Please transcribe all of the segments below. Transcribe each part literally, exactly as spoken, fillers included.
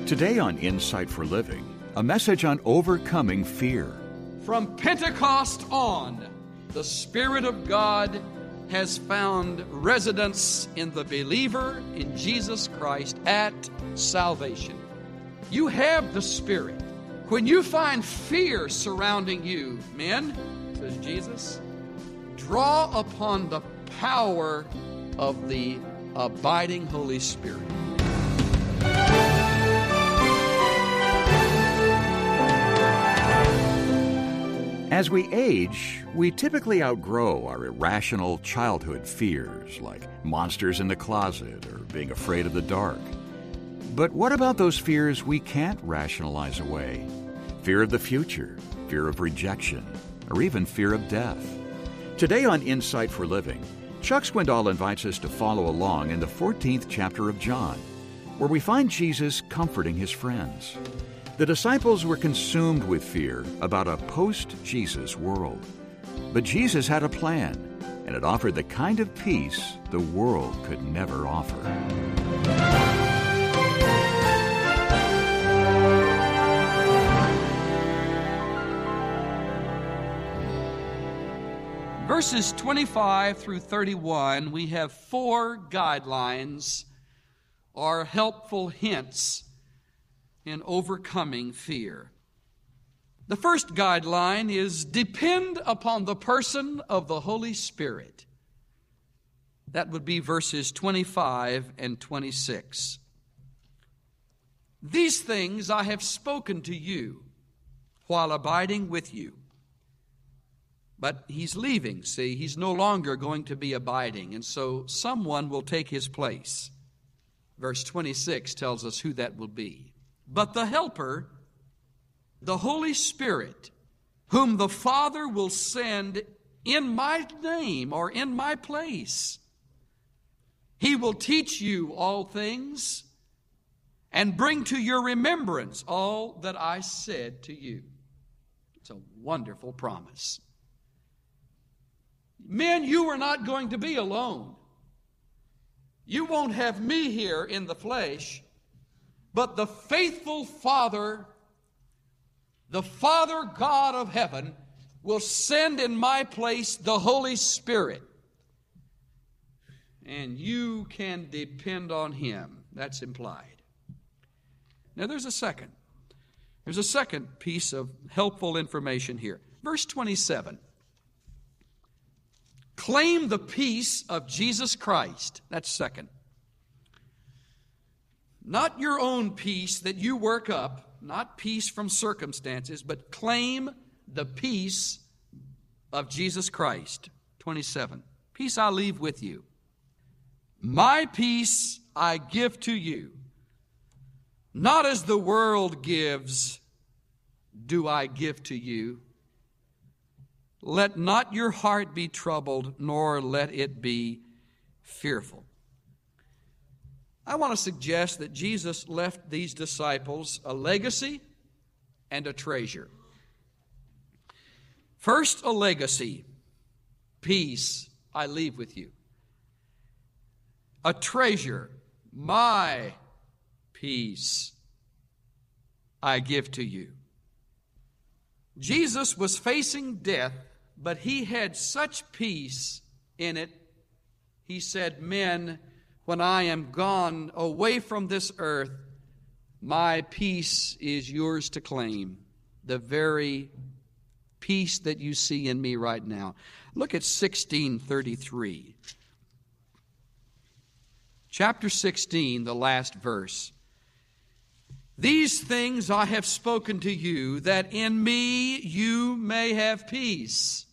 Today on Insight for Living, a message on overcoming fear. From Pentecost on, the Spirit of God has found residence in the believer in Jesus Christ at salvation. You have the Spirit. When you find fear surrounding you, men, says Jesus, draw upon the power of the abiding Holy Spirit. As we age, we typically outgrow our irrational childhood fears, like monsters in the closet or being afraid of the dark. But what about those fears we can't rationalize away? Fear of the future, fear of rejection, or even fear of death. Today on Insight for Living, Chuck Swindoll invites us to follow along in the fourteenth chapter of John, where we find Jesus comforting his friends. The disciples were consumed with fear about a post-Jesus world. But Jesus had a plan, and it offered the kind of peace the world could never offer. Verses twenty-five through thirty-one, we have four guidelines or helpful hints in overcoming fear. The first guideline is depend upon the person of the Holy Spirit. That would be verses twenty-five and twenty-six. These things I have spoken to you while abiding with you. But he's leaving, see, he's no longer going to be abiding, and so someone will take his place. Verse twenty-six tells us who that will be. But the Helper, the Holy Spirit, whom the Father will send in my name or in my place, he will teach you all things and bring to your remembrance all that I said to you. It's a wonderful promise. Men, you are not going to be alone. You won't have me here in the flesh. But the faithful Father, the Father God of heaven, will send in my place the Holy Spirit. And you can depend on him. That's implied. Now there's a second. There's a second piece of helpful information here. Verse twenty-seven. Claim the peace of Jesus Christ. That's second. Not your own peace that you work up, not peace from circumstances, but claim the peace of Jesus Christ. twenty-seven. Peace I leave with you. My peace I give to you. Not as the world gives, do I give to you. Let not your heart be troubled, nor let it be fearful. I want to suggest that Jesus left these disciples a legacy and a treasure. First, a legacy. Peace I leave with you. A treasure. My peace I give to you. Jesus was facing death, but he had such peace in it. He said, men, when I am gone away from this earth, my peace is yours to claim. The very peace that you see in me right now. Look at sixteen thirty-three. Chapter sixteen, the last verse. These things I have spoken to you, that in me you may have peace.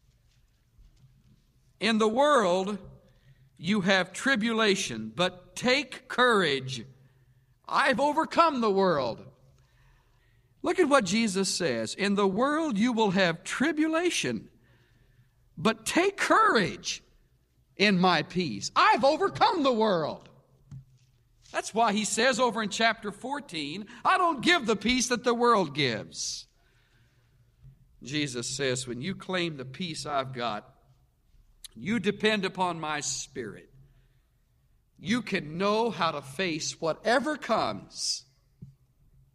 In the world you have tribulation, but take courage. I've overcome the world. Look at what Jesus says. In the world you will have tribulation, but take courage in my peace. I've overcome the world. That's why he says over in chapter fourteen, I don't give the peace that the world gives. Jesus says, when you claim the peace I've got, you depend upon my Spirit. You can know how to face whatever comes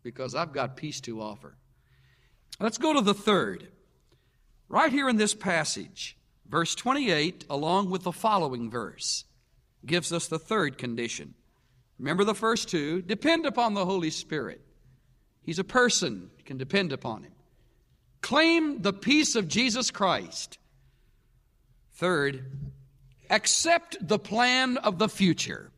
because I've got peace to offer. Let's go to the third. Right here in this passage, verse twenty-eight, along with the following verse, gives us the third condition. Remember the first two. Depend upon the Holy Spirit. He's a person. You can depend upon him. Claim the peace of Jesus Christ. Third, accept the plan of the future.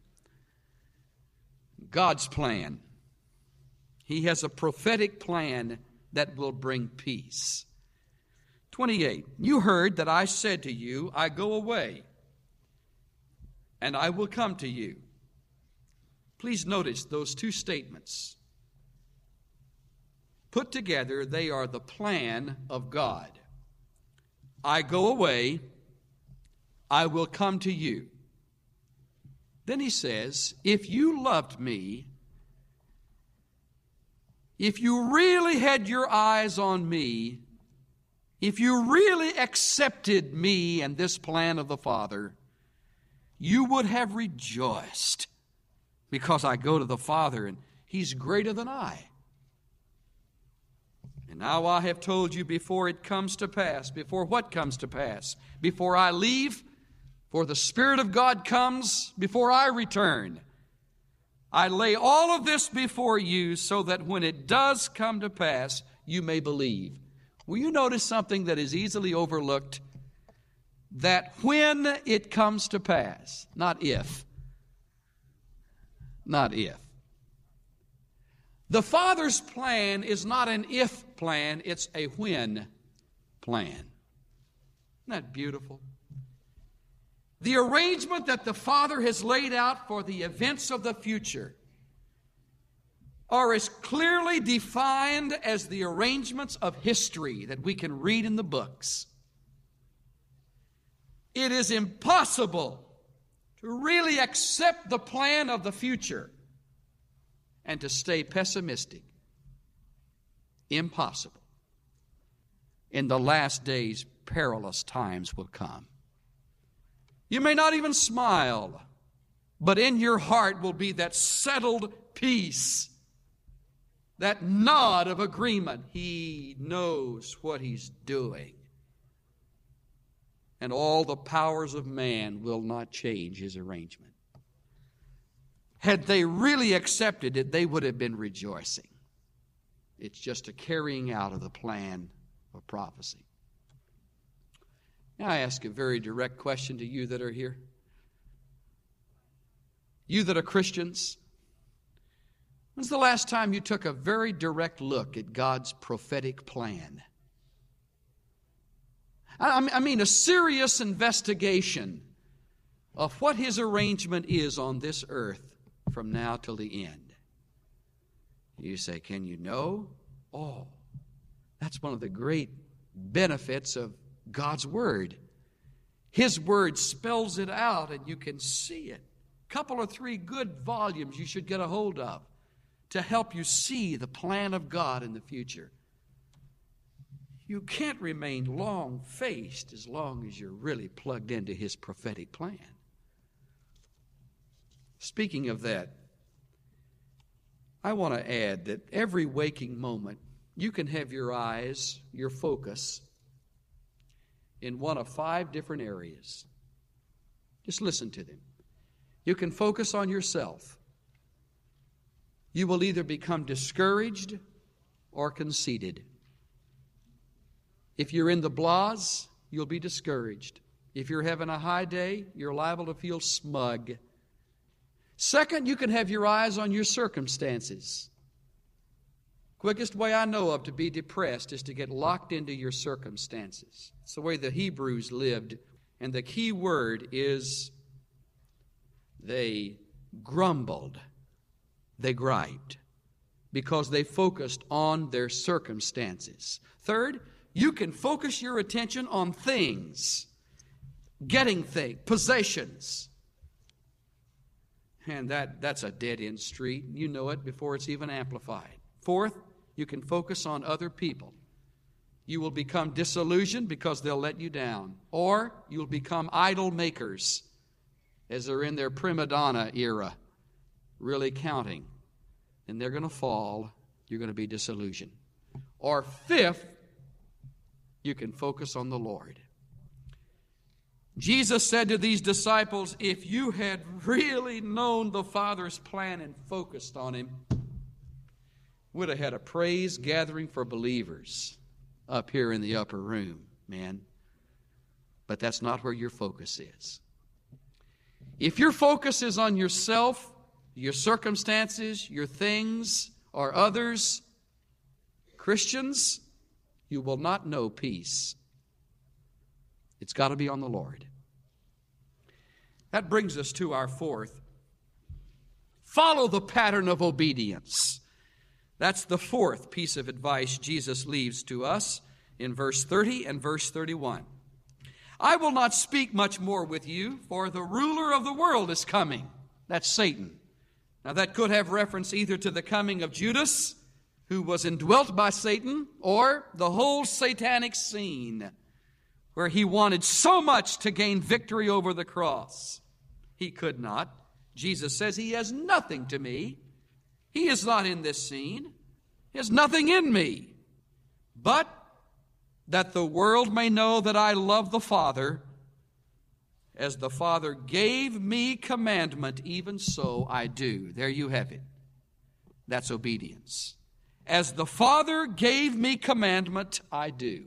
God's plan. He has a prophetic plan that will bring peace. twenty-eight, you heard that I said to you, I go away, and I will come to you. Please notice those two statements. Put together, they are the plan of God. I go away, I will come to you. Then he says, if you loved me, if you really had your eyes on me, if you really accepted me and this plan of the Father, you would have rejoiced, because I go to the Father and He's greater than I. And now I have told you before it comes to pass, before what comes to pass, before I leave, for the Spirit of God comes, before I return. I lay all of this before you so that when it does come to pass, you may believe. Will you notice something that is easily overlooked? That when it comes to pass, not if. Not if. The Father's plan is not an if plan, it's a when plan. Isn't that beautiful? The arrangement that the Father has laid out for the events of the future are as clearly defined as the arrangements of history that we can read in the books. It is impossible to really accept the plan of the future and to stay pessimistic. Impossible. In the last days, perilous times will come. You may not even smile, but in your heart will be that settled peace, that nod of agreement. He knows what He's doing. And all the powers of man will not change His arrangement. Had they really accepted it, they would have been rejoicing. It's just a carrying out of the plan of prophecy. Now I ask a very direct question to you that are here. You that are Christians, when's the last time you took a very direct look at God's prophetic plan? I mean a serious investigation of what His arrangement is on this earth from now till the end. You say, can you know? Oh, that's one of the great benefits of God's Word. His Word spells it out and you can see it. A couple or three good volumes you should get a hold of to help you see the plan of God in the future. You can't remain long-faced as long as you're really plugged into His prophetic plan. Speaking of that, I want to add that every waking moment, you can have your eyes, your focus, in one of five different areas. Just listen to them. You can focus on yourself. You will either become discouraged or conceited. If you're in the blahs, you'll be discouraged. If you're having a high day, you're liable to feel smug. Second, you can have your eyes on your circumstances. Quickest way I know of to be depressed is to get locked into your circumstances. It's the way the Hebrews lived. And the key word is they grumbled. They griped because they focused on their circumstances. Third, you can focus your attention on things, getting things, possessions. And that, that's a dead-end street. You know it before it's even amplified. Fourth, you can focus on other people. You will become disillusioned because they'll let you down. Or you'll become idol makers as they're in their prima donna era, really counting. And they're going to fall. you're going to be disillusioned. Or fifth, you can focus on the Lord. Jesus said to these disciples, if you had really known the Father's plan and focused on Him, would have had a praise gathering for believers up here in the upper room, man. But that's not where your focus is. If your focus is on yourself, your circumstances, your things, or others, Christians, you will not know peace. It's got to be on the Lord. That brings us to our fourth. Follow the pattern of obedience. That's the fourth piece of advice Jesus leaves to us in verse thirty and verse thirty-one. I will not speak much more with you, for the ruler of the world is coming. That's Satan. Now that could have reference either to the coming of Judas, who was indwelt by Satan, or the whole satanic scene where he wanted so much to gain victory over the cross. He could not. Jesus says he has nothing to me. He is not in this scene. He has nothing in me. But that the world may know that I love the Father, as the Father gave me commandment, even so I do. There you have it. That's obedience. As the Father gave me commandment, I do.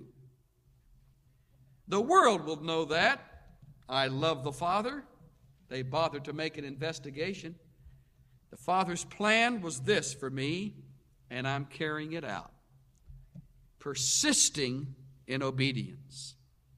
The world will know that I love the Father. They bothered to make an investigation. The Father's plan was this for me, and I'm carrying it out. Persisting in obedience.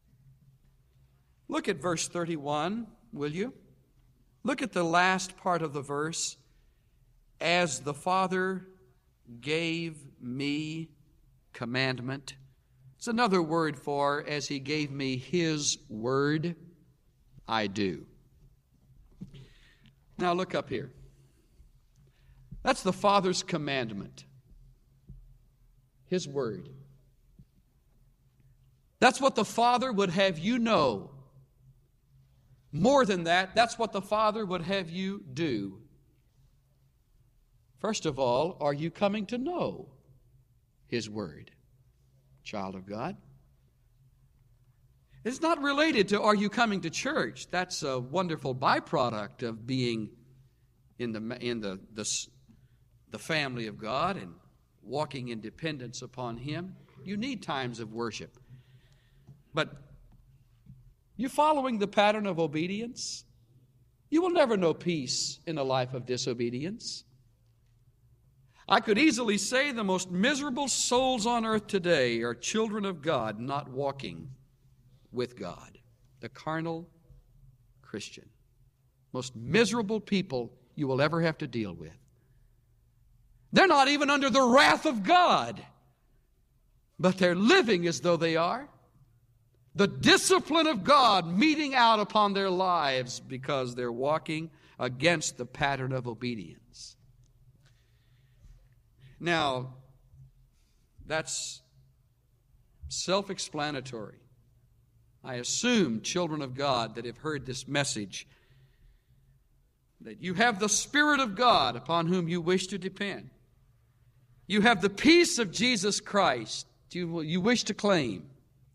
Look at verse thirty-one, will you? Look at the last part of the verse. As the Father gave me commandment. It's another word for, as He gave me His word, I do. Now look up here. That's the Father's commandment. His word. That's what the Father would have you know. More than that, that's what the Father would have you do. First of all, are you coming to know His word, child of God? It's not related to are you coming to church. That's a wonderful byproduct of being in the in the the, the family of God and walking in dependence upon Him. You need times of worship. But you following the pattern of obedience, you will never know peace in a life of disobedience. I could easily say the most miserable souls on earth today are children of God not walking with God. The carnal Christian. Most miserable people you will ever have to deal with. They're not even under the wrath of God, but they're living as though they are. The discipline of God meeting out upon their lives because they're walking against the pattern of obedience. Now, that's self-explanatory. I assume, children of God that have heard this message, that you have the Spirit of God upon whom you wish to depend. You have the peace of Jesus Christ you, you wish to claim.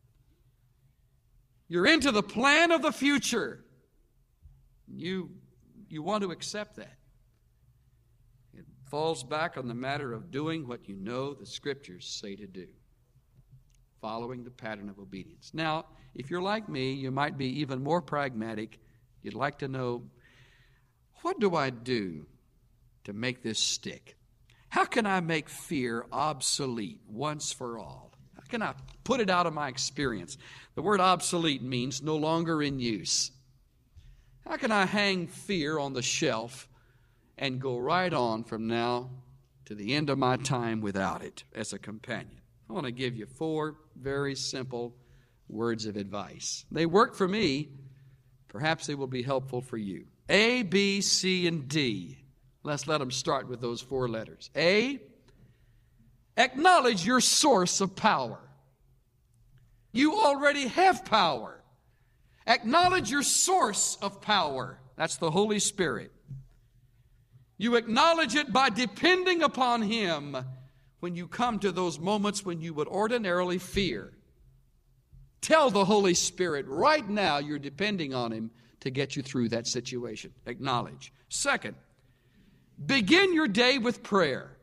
You're into the plan of the future. You, you want to accept that. It falls back on the matter of doing what you know the Scriptures say to do. Following the pattern of obedience. Now, if you're like me, you might be even more pragmatic. You'd like to know, what do I do to make this stick? How can I make fear obsolete once for all? How can I put it out of my experience? The word obsolete means no longer in use. How can I hang fear on the shelf and go right on from now to the end of my time without it as a companion? I want to give you four very simple words of advice. They work for me. Perhaps they will be helpful for you. A, B, C, and D. Let's let them start with those four letters. A, acknowledge your source of power. You already have power. Acknowledge your source of power. That's the Holy Spirit. You acknowledge it by depending upon Him when you come to those moments when you would ordinarily fear, tell the Holy Spirit right now you're depending on Him to get you through that situation. Acknowledge. Second, begin your day with prayer.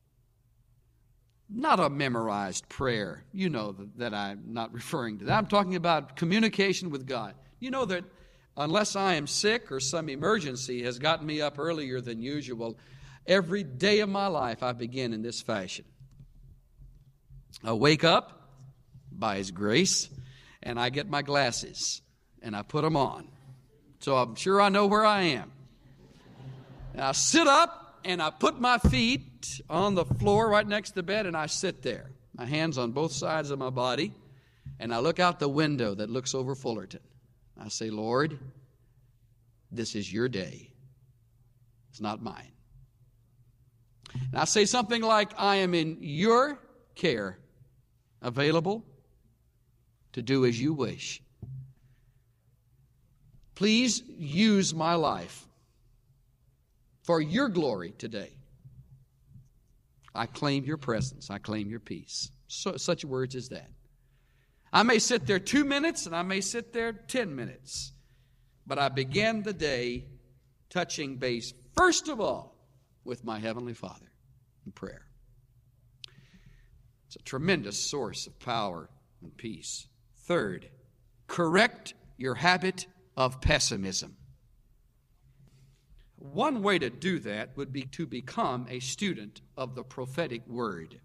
Not a memorized prayer. You know that I'm not referring to that. I'm talking about communication with God. You know that unless I am sick or some emergency has gotten me up earlier than usual, every day of my life I begin in this fashion. I wake up by His grace, and I get my glasses, and I put them on. So I'm sure I know where I am. And I sit up, and I put my feet on the floor right next to the bed, and I sit there. My hands on both sides of my body, and I look out the window that looks over Fullerton. I say, Lord, this is your day. It's not mine. And I say something like, I am in your care, available to do as you wish. Please use my life for your glory today. I claim your presence. I claim your peace. So, such words as that. I may sit there two minutes and I may sit there ten minutes. But I begin the day touching base, first of all, with my Heavenly Father in prayer. It's a tremendous source of power and peace. Third, correct your habit of pessimism. One way to do that would be to become a student of the prophetic word.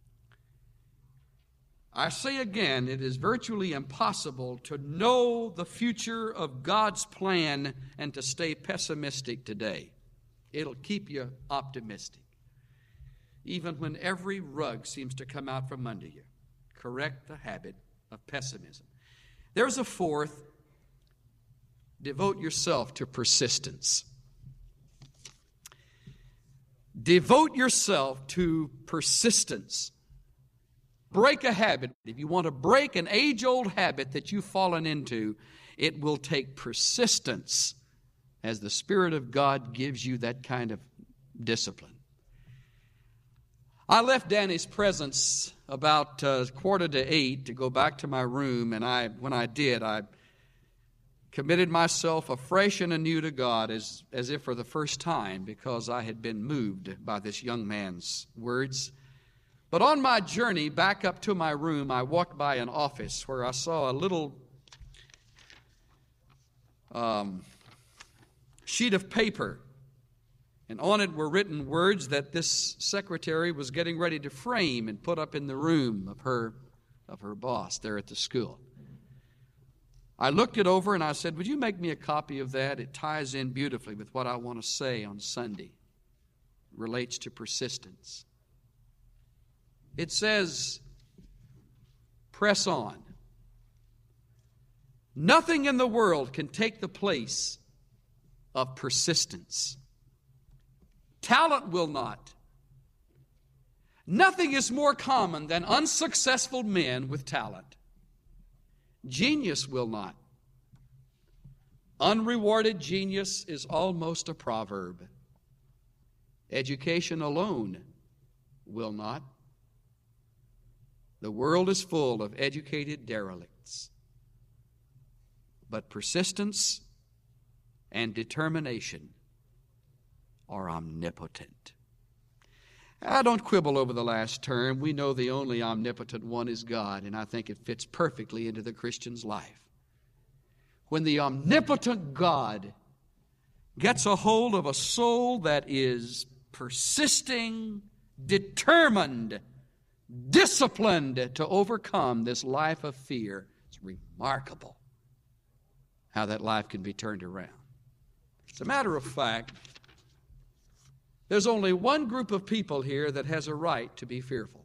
I say again, it is virtually impossible to know the future of God's plan and to stay pessimistic today. It'll keep you optimistic. Even when every rug seems to come out from under you. Correct the habit of pessimism. There's a fourth. Devote yourself to persistence. Devote yourself to persistence. Break a habit. If you want to break an age-old habit that you've fallen into, it will take persistence as the Spirit of God gives you that kind of discipline. I left Danny's presence about uh, quarter to eight to go back to my room, and I, when I did, I committed myself afresh and anew to God as, as if for the first time, because I had been moved by this young man's words. But on my journey back up to my room, I walked by an office where I saw a little um, sheet of paper, and on it were written words that this secretary was getting ready to frame and put up in the room of her, of her boss there at the school. I looked it over and I said, would you make me a copy of that? It ties in beautifully with what I want to say on Sunday. It relates to persistence. It says, press on. Nothing in the world can take the place of persistence. Talent will not. Nothing is more common than unsuccessful men with talent. Genius will not. Unrewarded genius is almost a proverb. Education alone will not. The world is full of educated derelicts. But persistence and determination are omnipotent. I don't quibble over the last term. We know the only omnipotent one is God, and I think it fits perfectly into the Christian's life. When the omnipotent God gets a hold of a soul that is persisting, determined, disciplined to overcome this life of fear, it's remarkable how that life can be turned around. As a matter of fact, there's only one group of people here that has a right to be fearful.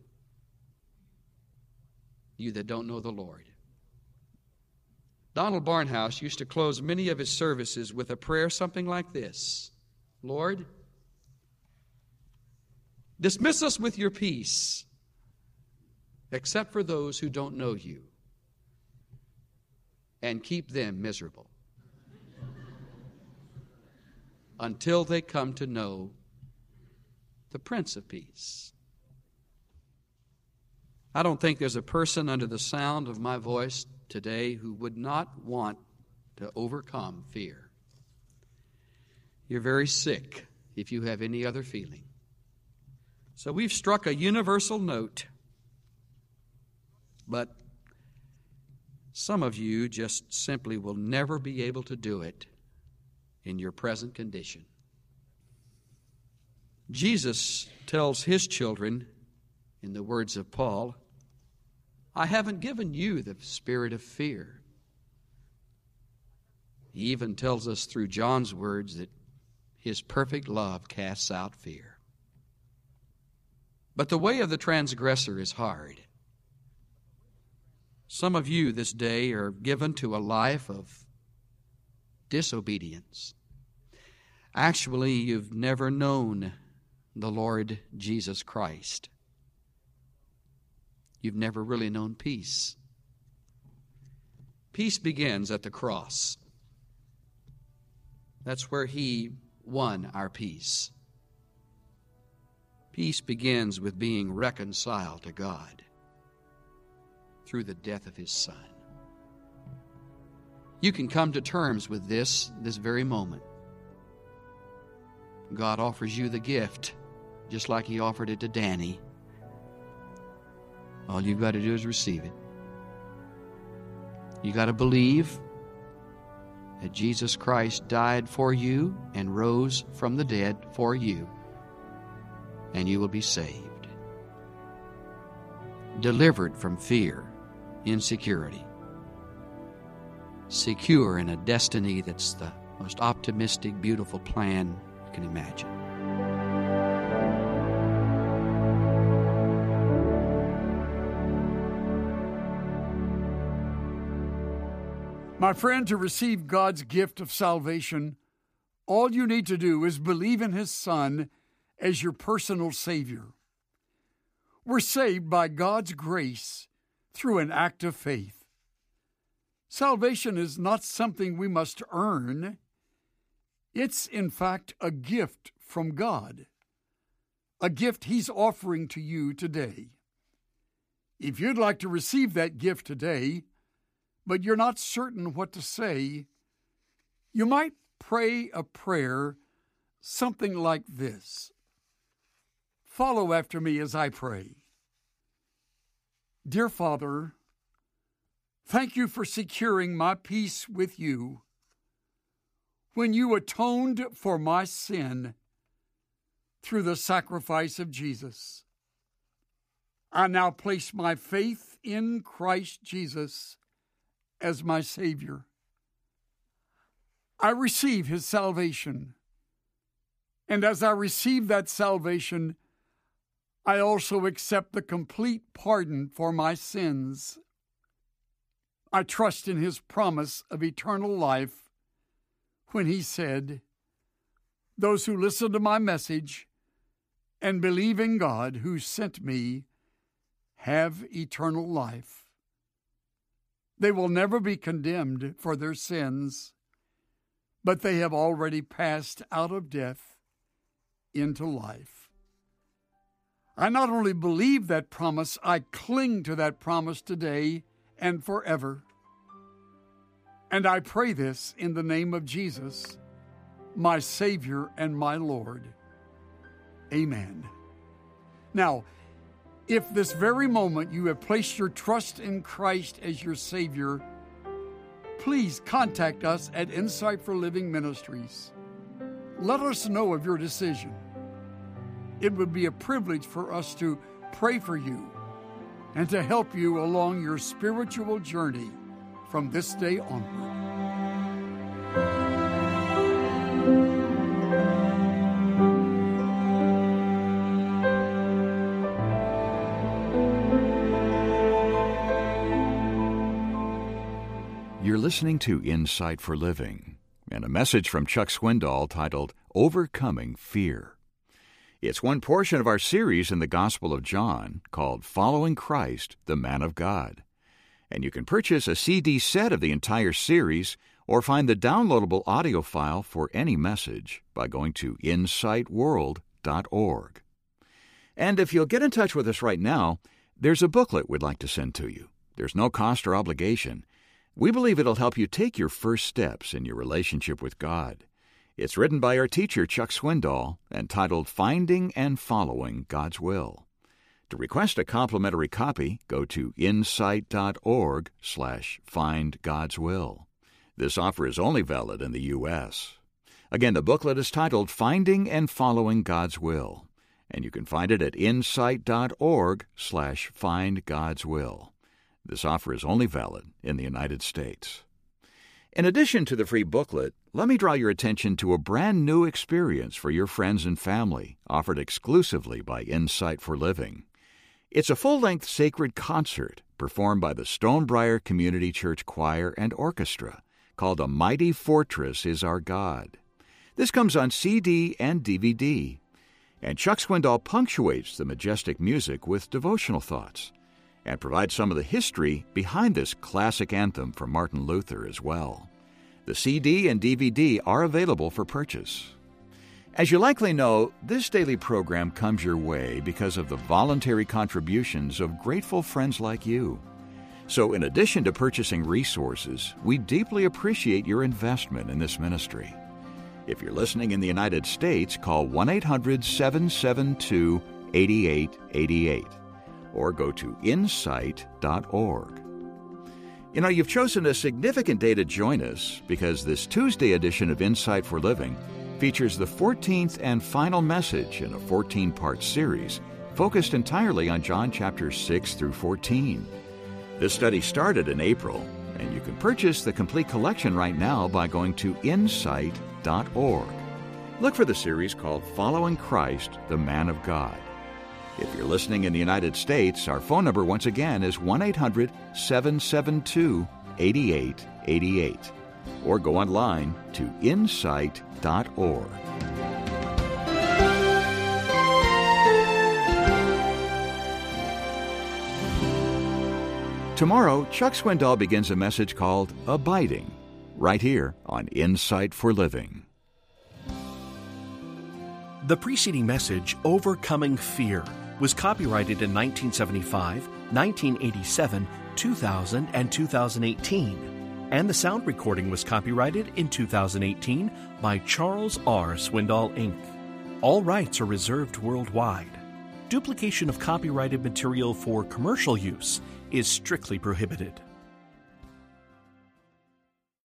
You that don't know the Lord. Donald Barnhouse used to close many of his services with a prayer something like this. Lord, dismiss us with your peace, except for those who don't know you, and keep them miserable until they come to know the Prince of Peace. I don't think there's a person under the sound of my voice today who would not want to overcome fear. You're very sick if you have any other feeling. So we've struck a universal note, but some of you just simply will never be able to do it in your present condition. Jesus tells his children, in the words of Paul, I haven't given you the spirit of fear. He even tells us through John's words that his perfect love casts out fear. But the way of the transgressor is hard. Some of you this day are given to a life of disobedience. Actually, you've never known the Lord Jesus Christ. You've never really known peace. Peace begins at the cross. That's where he won our peace. Peace begins with being reconciled to God through the death of his Son. You can come to terms with this this very moment. God offers you the gift, just like he offered it to Danny. All you've got to do is receive it. You got to believe that Jesus Christ died for you and rose from the dead for you, and you will be saved, delivered from fear, insecurity, secure in a destiny that's the most optimistic, beautiful plan you can imagine. My friend, to receive God's gift of salvation, all you need to do is believe in his Son as your personal Savior. We're saved by God's grace through an act of faith. Salvation is not something we must earn. It's, in fact, a gift from God, a gift he's offering to you today. If you'd like to receive that gift today, but you're not certain what to say, you might pray a prayer something like this. Follow after me as I pray. Dear Father, thank you for securing my peace with you when you atoned for my sin through the sacrifice of Jesus. I now place my faith in Christ Jesus as my Savior. I receive his salvation, and as I receive that salvation, I also accept the complete pardon for my sins. I trust in his promise of eternal life when he said, those who listen to my message and believe in God who sent me have eternal life. They will never be condemned for their sins, but they have already passed out of death into life. I not only believe that promise, I cling to that promise today and forever. And I pray this in the name of Jesus, my Savior and my Lord. Amen. Now, if this very moment you have placed your trust in Christ as your Savior, please contact us at Insight for Living Ministries. Let us know of your decision. It would be a privilege for us to pray for you and to help you along your spiritual journey from this day onward. You're listening to Insight for Living and a message from Chuck Swindoll titled Overcoming Fear. It's one portion of our series in the Gospel of John called Following Christ, the Man of God. And you can purchase a C D set of the entire series or find the downloadable audio file for any message by going to insight world dot org. And if you'll get in touch with us right now, there's a booklet we'd like to send to you. There's no cost or obligation. We believe it'll help you take your first steps in your relationship with God. It's written by our teacher, Chuck Swindoll, and titled Finding and Following God's Will. To request a complimentary copy, go to insight.org slash find God's will. This offer is only valid in the U S Again, the booklet is titled Finding and Following God's Will, and you can find it at insight.org slash find God's will. This offer is only valid in the United States. In addition to the free booklet, let me draw your attention to a brand new experience for your friends and family, offered exclusively by Insight for Living. It's a full-length sacred concert performed by the Stonebriar Community Church Choir and Orchestra, called A Mighty Fortress is Our God. This comes on C D and D V D, and Chuck Swindoll punctuates the majestic music with devotional thoughts and provides some of the history behind this classic anthem from Martin Luther as well. The C D and D V D are available for purchase. As you likely know, this daily program comes your way because of the voluntary contributions of grateful friends like you. So in addition to purchasing resources, we deeply appreciate your investment in this ministry. If you're listening in the United States, call one eight hundred seven seven two eight eight eight eight or go to insight dot org. You know, you've chosen a significant day to join us because this Tuesday edition of Insight for Living features the fourteenth and final message in a fourteen-part series focused entirely on John chapters six through fourteen. This study started in April, and you can purchase the complete collection right now by going to insight dot org. Look for the series called Following Christ, the Man of God. If you're listening in the United States, our phone number once again is one eight hundred seven seven two eight eight eight eight, or go online to insight dot org. Tomorrow, Chuck Swindoll begins a message called Abiding, right here on Insight for Living. The preceding message, Overcoming Fear, was copyrighted in nineteen seventy-five, nineteen eighty-seven, two thousand, and two thousand eighteen, and the sound recording was copyrighted in two thousand eighteen by Charles R. Swindoll, Incorporated. All rights are reserved worldwide. Duplication of copyrighted material for commercial use is strictly prohibited.